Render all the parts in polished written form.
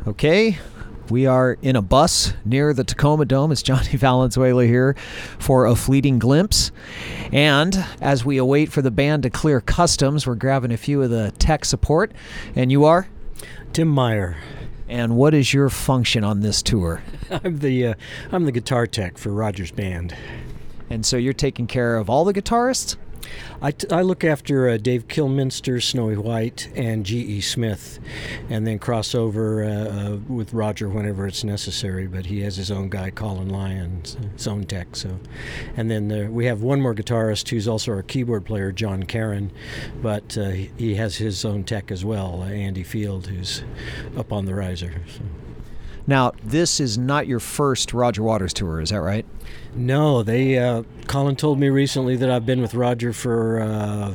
Okay, we are in a bus near the Tacoma Dome. It's Johnny Valenzuela here for a fleeting glimpse. And as we await for the band to clear customs, we're grabbing a few of the tech support. And you are? Tim Meyer. And what is your function on this tour? I'm the guitar tech for Roger's band. And so you're taking care of all the guitarists? I look after Dave Kilminster, Snowy White, and G.E. Smith, and then cross over with Roger whenever it's necessary. But he has his own guy, Colin Lyons, his own tech. So, and then we have one more guitarist who's also our keyboard player, John Caron, but he has his own tech as well, Andy Field, who's up on the riser. So. Now, this is not your first Roger Waters tour, is that right? No, Colin told me recently that I've been with Roger for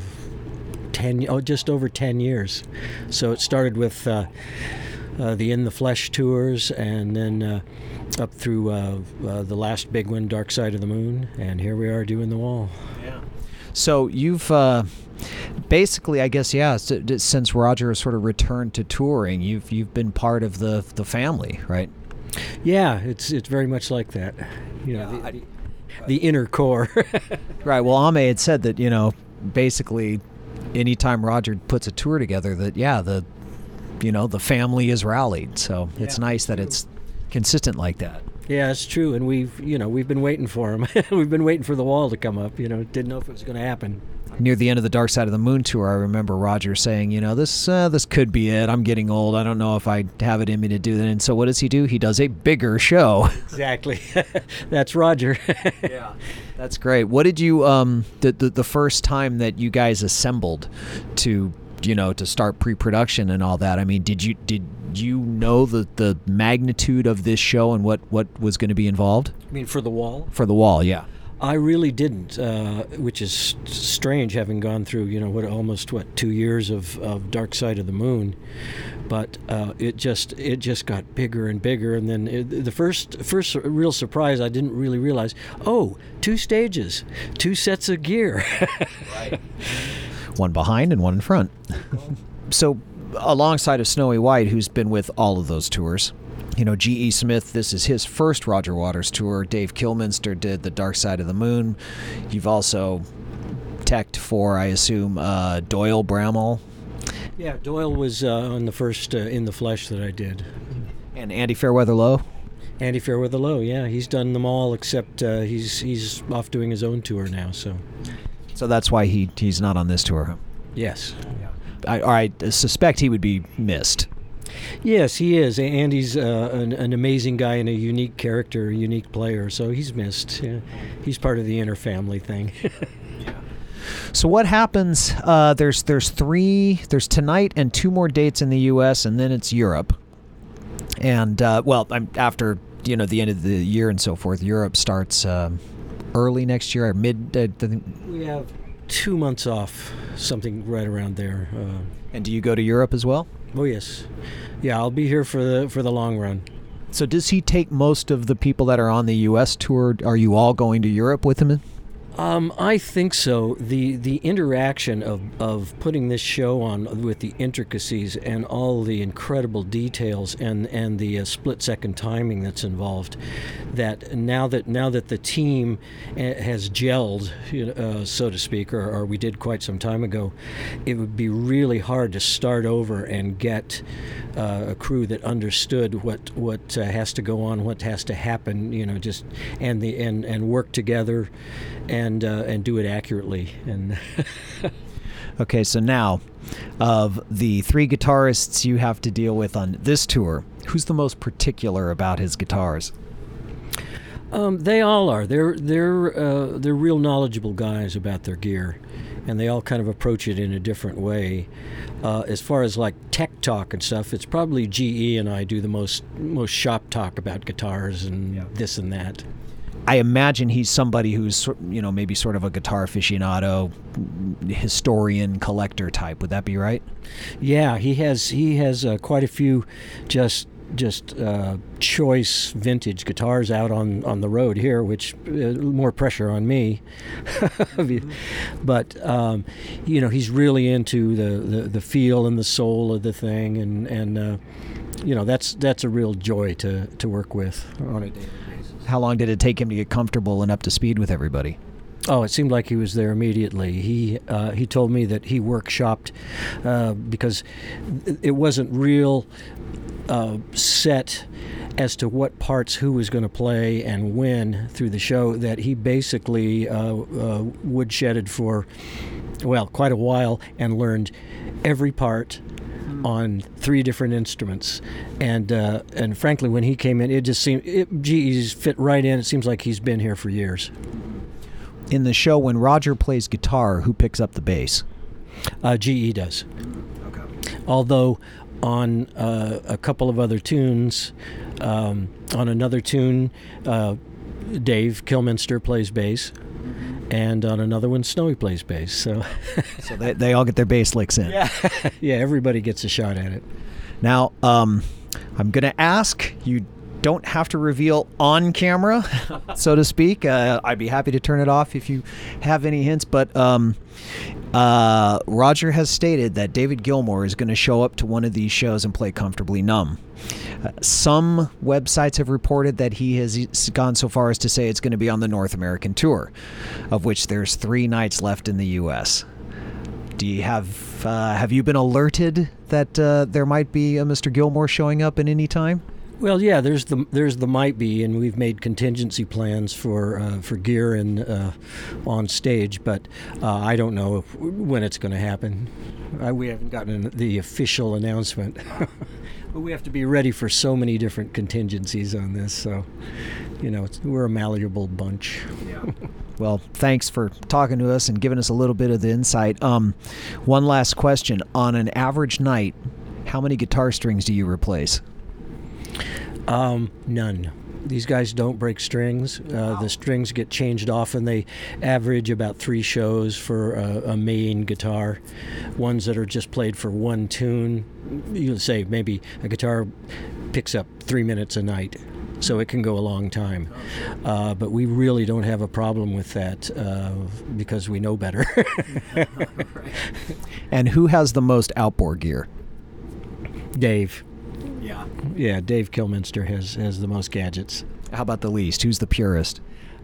just over 10 years. So it started with the In the Flesh tours, and then up through the last big one, Dark Side of the Moon, and here we are doing The Wall. Yeah. So you've basically, I guess, since Roger has sort of returned to touring, you've been part of the family, right? Yeah, it's very much like that. You know, the inner core. Right. Well, Ame had said that, basically anytime Roger puts a tour together, that the family is rallied. So it's nice that it's consistent like that. Yeah, it's true, and we've been waiting for him. We've been waiting for The Wall to come up. Didn't know if it was going to happen. Near the end of the Dark Side of the Moon tour, I remember Roger saying, this could be it. I'm getting old. I don't know if I have it in me to do that. And so what does he do? He does a bigger show. Exactly. That's Roger. Yeah, that's great. What did you the first time that you guys assembled to start pre-production and all that? I mean, did you know the magnitude of this show and what was going to be involved? I mean, for The Wall? For The Wall, yeah. I really didn't, which is strange, having gone through, almost 2 years of Dark Side of the Moon. But it just got bigger and bigger, and then the first real surprise, I didn't really realize. 2 stages, 2 sets of gear. Right. One behind and one in front. So, alongside of Snowy White, who's been with all of those tours, G.E. Smith, this is his first Roger Waters tour. Dave Kilminster did the Dark Side of the Moon. You've also teched for, I assume, Doyle Bramall. Yeah, Doyle was on the first In the Flesh that I did. And Andy Fairweather Low? Andy Fairweather Low, yeah. He's done them all except he's off doing his own tour now. So that's why he's not on this tour, huh? Yes. I suspect he would be missed. Yes, he is. Andy's an amazing guy and a unique character, a unique player, so he's missed. Yeah. He's part of the inner family thing. So what happens? There's tonight and 2 more dates in the U.S. and then it's Europe. And after the end of the year and so forth, Europe starts early next year or mid. We have 2 months off, something right around there. And do you go to Europe as well? Oh yes, yeah. I'll be here for the long run. So does he take most of the people that are on the U.S. tour? Are you all going to Europe with him? I think so. The interaction of putting this show on with the intricacies and all the incredible details and the split-second timing that's involved, that now that the team has gelled, so to speak, or we did quite some time ago, it would be really hard to start over and get a crew that understood what has to go on, what has to happen, and work together. And do it accurately. And Okay, so now, of the 3 guitarists you have to deal with on this tour, who's the most particular about his guitars? They all are. They're real knowledgeable guys about their gear, and they all kind of approach it in a different way. As far as like tech talk and stuff, it's probably GE and I do the most shop talk about guitars and this and that. I imagine he's somebody who's, maybe sort of a guitar aficionado, historian, collector type. Would that be right? Yeah, he has quite a few just choice vintage guitars out on the road here, which more pressure on me. But he's really into the feel and the soul of the thing, and that's a real joy to work with on a daily basis. How long did it take him to get comfortable and up to speed with everybody? Oh, it seemed like he was there immediately. He told me that he workshopped because it wasn't real set as to what parts who was going to play and when through the show, that he basically woodshedded for, well, quite a while and learned every part on 3 different instruments. And frankly, when he came in, it just seemed, he's fit right in. It seems like he's been here for years. In the show, when Roger plays guitar, who picks up the bass? GE does. Okay. Although on a couple of other tunes, on another tune, Dave Kilminster plays bass, and on another one, Snowy plays bass. So they all get their bass licks in. Yeah, yeah, everybody gets a shot at it. Now, I'm going to ask you. Don't have to reveal on camera, so to speak. I'd be happy to turn it off if you have any hints. But Roger has stated that David Gilmour is going to show up to one of these shows and play Comfortably Numb. Some websites have reported that he has gone so far as to say it's going to be on the North American tour, of which there's 3 nights left in the U.S. Do you have you been alerted that there might be a Mr. Gilmour showing up at any time? Well, yeah, there's the might be, and we've made contingency plans for gear and on stage, but I don't know when it's going to happen. We haven't gotten the official announcement. But we have to be ready for so many different contingencies on this, so we're a malleable bunch. Yeah. Well, thanks for talking to us and giving us a little bit of the insight. One last question: on an average night, how many guitar strings do you replace? None. These guys don't break strings. The strings get changed often. They average about 3 shows for a main guitar. Ones that are just played for one tune, you'll say maybe a guitar picks up 3 minutes a night, so it can go a long time. But we really don't have a problem with that because we know better. And who has the most outboard gear? Dave. Yeah. Yeah, Dave Kilminster has the most gadgets. How about the least? Who's the purest?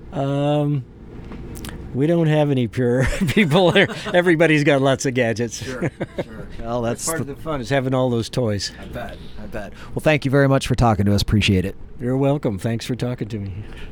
We don't have any pure people there. Everybody's got lots of gadgets. Sure. Well, that's part of the fun is having all those toys. I bet. Well, thank you very much for talking to us. Appreciate it. You're welcome. Thanks for talking to me.